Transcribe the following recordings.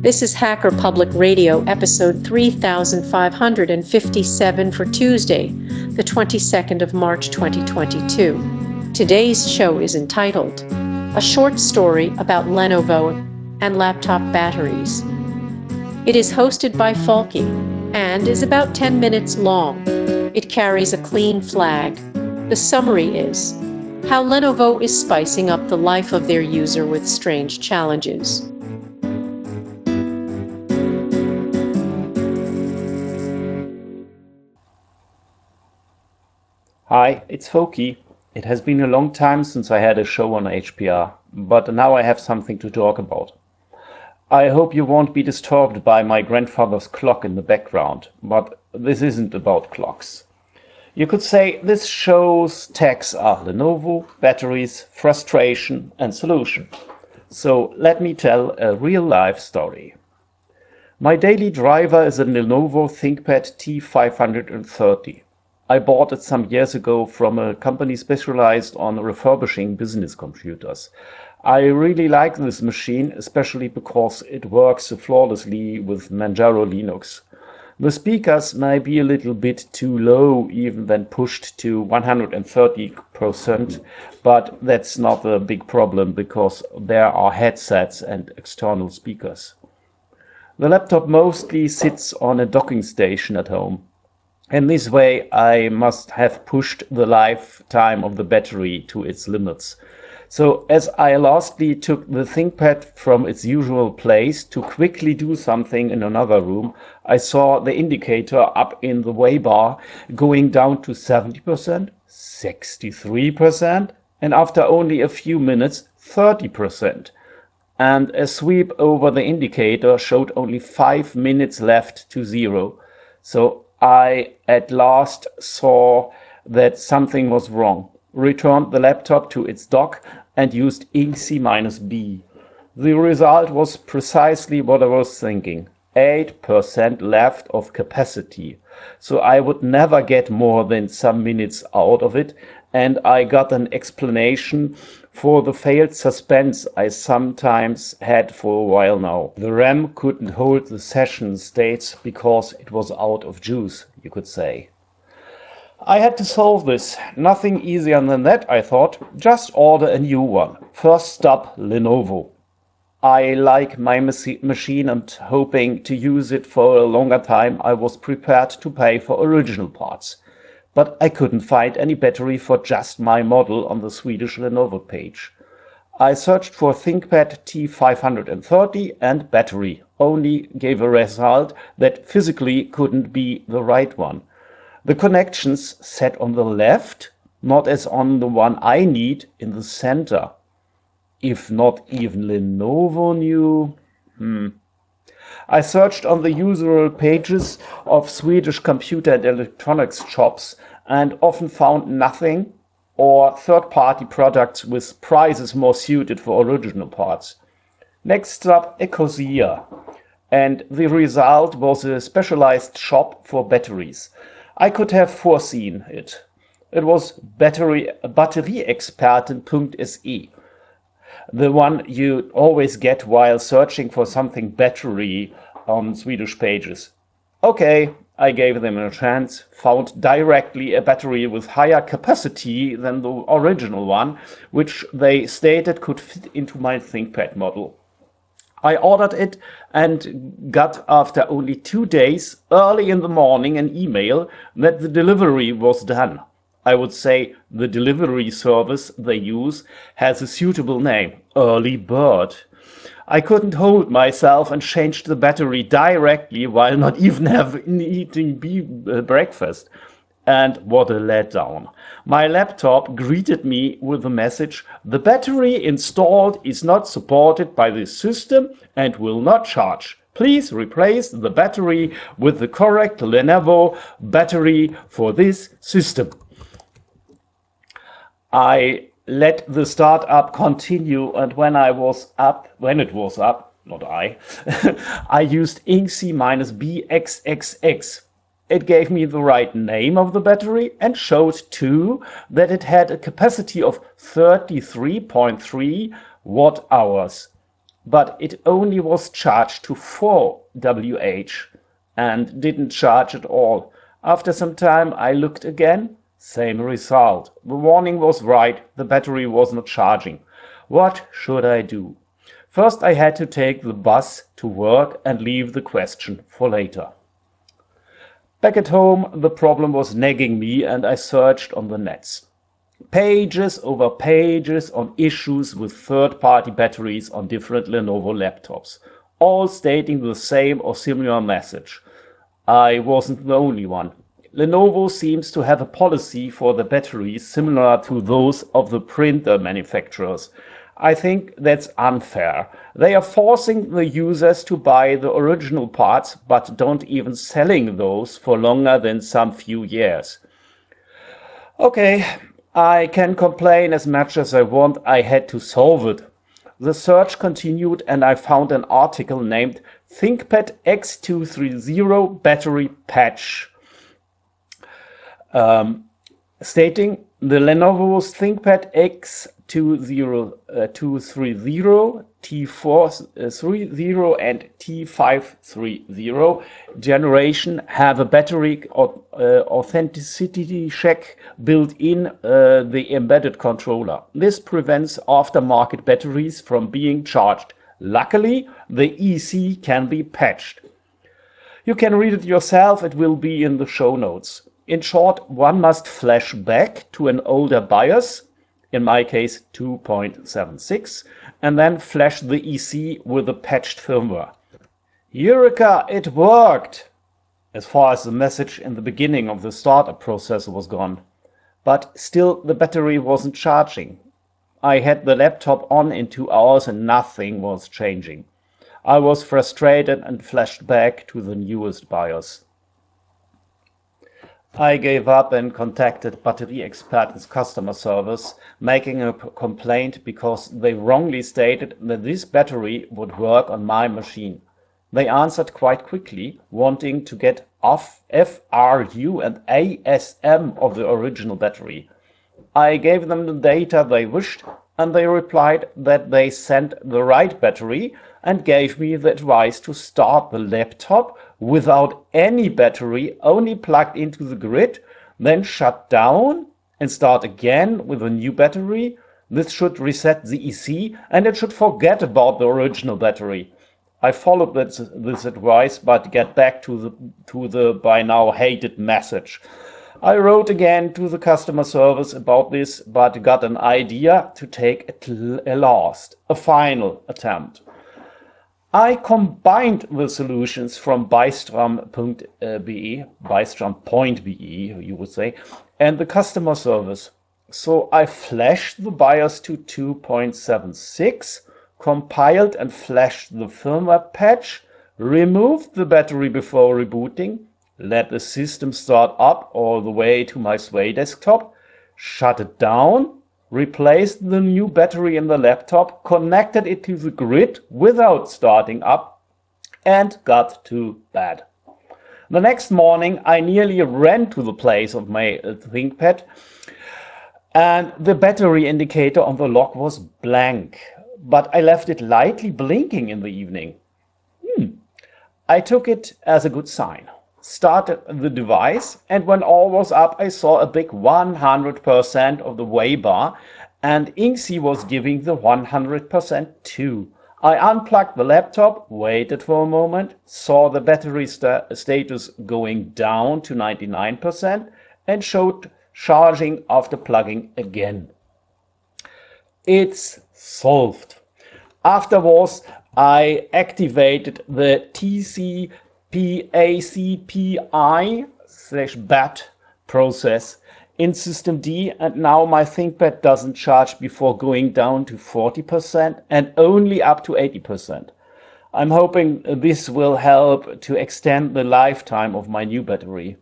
This is Hacker Public Radio, episode 3557 for Tuesday, the 22nd of March 2022. Today's show is entitled, A Short Story About Lenovo and Laptop Batteries. It is hosted by Falky and is about 10 minutes long. It carries a clean flag. The summary is, how Lenovo is spicing up the life of their user with strange challenges. Hi, it's Foki. It has been a long time since I had a show on HPR, but now I have something to talk about. I hope you won't be disturbed by my grandfather's clock in the background, but this isn't about clocks. You could say this show's tags are Lenovo, batteries, frustration and solution. So let me tell a real-life story. My daily driver is a Lenovo ThinkPad T530. I bought it some years ago from a company specialized on refurbishing business computers. I really like this machine, especially because it works flawlessly with Manjaro Linux. The speakers may be a little bit too low, even when pushed to 130%, but that's not a big problem because there are headsets and external speakers. The laptop mostly sits on a docking station at home. In this way, I must have pushed the lifetime of the battery to its limits. So as I lastly took the ThinkPad from its usual place to quickly do something in another room, I saw the indicator up in the way bar going down to 70%, 63%, and after only a few minutes, 30%. And a sweep over the indicator showed only 5 minutes left to zero. So I at last saw that something was wrong, returned the laptop to its dock and used INC-B. The result was precisely what I was thinking, 8% left of capacity. So I would never get more than some minutes out of it, and I got an explanation for the failed suspense I sometimes had for a while now. The RAM couldn't hold the session states because it was out of juice, you could say. I had to solve this. Nothing easier than that, I thought. Just order a new one. First stop, Lenovo. I like my machine and hoping to use it for a longer time, I was prepared to pay for original parts. But I couldn't find any battery for just my model on the Swedish Lenovo page. I searched for ThinkPad T530 and battery, only gave a result that physically couldn't be the right one. The connections sat on the left, not as on the one I need in the center. If not even Lenovo knew. I searched on the usual pages of Swedish computer and electronics shops and often found nothing or third-party products with prices more suited for original parts. Next up, Ecosia, and the result was a specialized shop for batteries. I could have foreseen it. It was batterieexperten.se. The one you always get while searching for something battery on Swedish pages. Okay, I gave them a chance, found directly a battery with higher capacity than the original one, which they stated could fit into my ThinkPad model. I ordered it and got after only 2 days, early in the morning, an email that the delivery was done. I would say the delivery service they use has a suitable name, Early Bird. I couldn't hold myself and changed the battery directly while not even eating breakfast. And what a letdown. My laptop greeted me with the message, the battery installed is not supported by this system and will not charge. Please replace the battery with the correct Lenovo battery for this system. I let the startup continue, and when it was up, not I, I used INC-B XXX. It gave me the right name of the battery and showed too that it had a capacity of 33.3 watt hours. but it only was charged to 4 Wh and didn't charge at all. After some time I looked again, same result. The warning was right, the battery was not charging. What should I do? First I had to take the bus to work and leave the question for later. Back at home, the problem was nagging me and I searched on the nets. Pages over pages on issues with third-party batteries on different Lenovo laptops, all stating the same or similar message. I wasn't the only one. Lenovo seems to have a policy for the batteries similar to those of the printer manufacturers. I think that's unfair. They are forcing the users to buy the original parts, but don't even selling those for longer than some few years. Okay, I can complain as much as I want. I had to solve it. The search continued and I found an article named ThinkPad X230 Battery Patch, stating the Lenovo's ThinkPad X230, T430 and T530 generation have a battery authenticity check built in the embedded controller. This prevents aftermarket batteries from being charged. Luckily, the EC can be patched. You can read it yourself, it will be in the show notes. In short, one must flash back to an older BIOS, in my case 2.76, and then flash the EC with the patched firmware. Eureka, it worked! As far as the message in the beginning of the startup process was gone. But still the battery wasn't charging. I had the laptop on in 2 hours and nothing was changing. I was frustrated and flashed back to the newest BIOS. I gave up and contacted Batterieexperten's customer service, making a complaint because they wrongly stated that this battery would work on my machine. They answered quite quickly, wanting to get off FRU and ASM of the original battery. I gave them the data they wished, and they replied that they sent the right battery and gave me the advice to start the laptop without any battery, only plugged into the grid, then shut down and start again with a new battery. This should reset the EC and it should forget about the original battery. I followed this advice, but get back to the by now hated message. I wrote again to the customer service about this, but got an idea to take a final attempt. I combined the solutions from Bystrom.be, you would say, and the customer service. So I flashed the BIOS to 2.76, compiled and flashed the firmware patch, removed the battery before rebooting, let the system start up all the way to my Sway desktop, shut it down, replaced the new battery in the laptop, connected it to the grid without starting up, and got to bed. The next morning I nearly ran to the place of my ThinkPad, and the battery indicator on the log was blank, but I left it lightly blinking in the evening. I took it as a good sign. Started the device, and when all was up I saw a big 100% of the way bar, and INCSI was giving the 100% too. I unplugged the laptop, waited for a moment, saw the battery status going down to 99% and showed charging after plugging again. It's solved. Afterwards I activated the TCP/ACPI/BAT process in systemd, and now my ThinkPad doesn't charge before going down to 40% and only up to 80%. I'm hoping this will help to extend the lifetime of my new battery.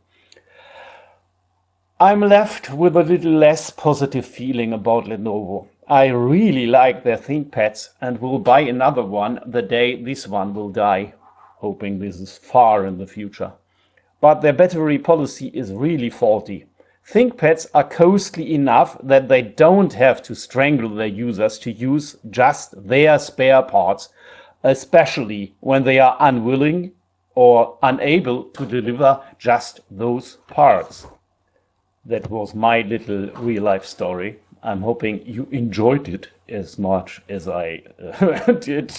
I'm left with a little less positive feeling about Lenovo. I really like their ThinkPads and will buy another one the day this one will die. Hoping this is far in the future. But their battery policy is really faulty. ThinkPads are costly enough that they don't have to strangle their users to use just their spare parts, especially when they are unwilling or unable to deliver just those parts. That was my little real life story. I'm hoping you enjoyed it as much as I did.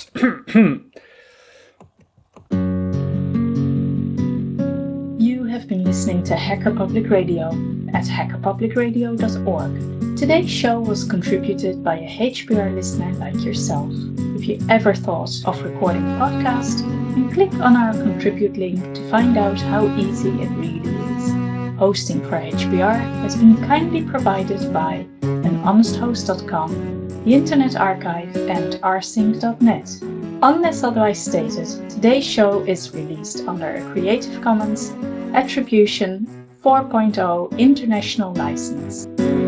You have been listening to Hacker Public Radio at hackerpublicradio.org. Today's show was contributed by a HPR listener like yourself. If you ever thought of recording a podcast, then click on our contribute link to find out how easy it really is. Hosting for HPR has been kindly provided by anhonesthost.com, the Internet Archive, and rsync.net. Unless otherwise stated, today's show is released under a Creative Commons Attribution 4.0 International License.